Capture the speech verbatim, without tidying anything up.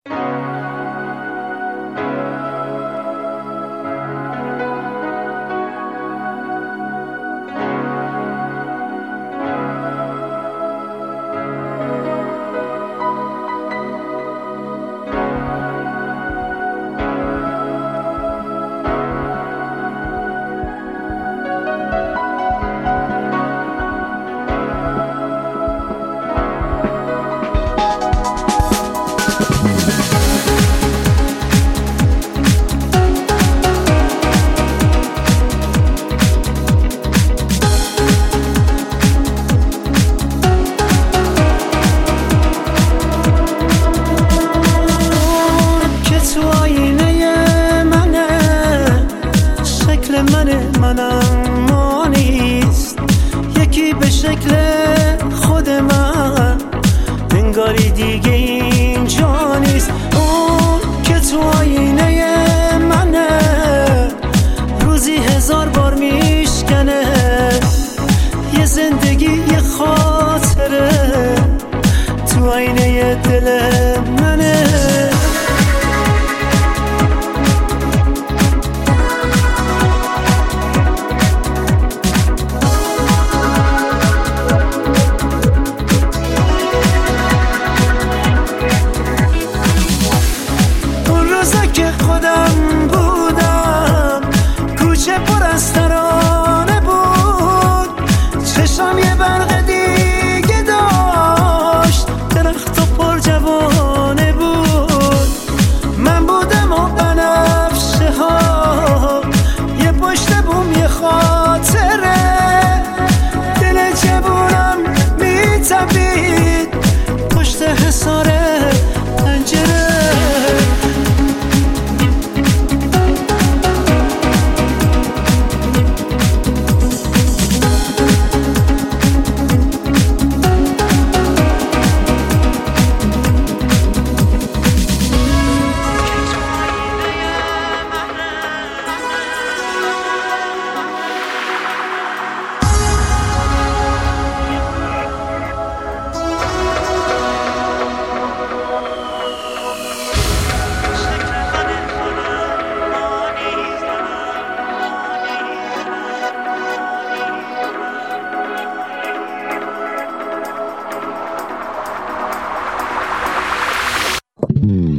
منم ما نیست، یکی به شکل خود من، انگاری دیگه اینجا نیست. اون که تو آینه منه، روزی هزار بار میشکنه، یه زندگی یه خاطره تو آینه دل منه. خودم بودم، کوچه پر از ترانه بود، چشم یه برق دیگه داشت، درخت و پر جوانه بود. من بودم و بنفشه ها، یه پشت بوم یه خاطره، دل جوونم میتپید پشت حصار پنجره. Mm.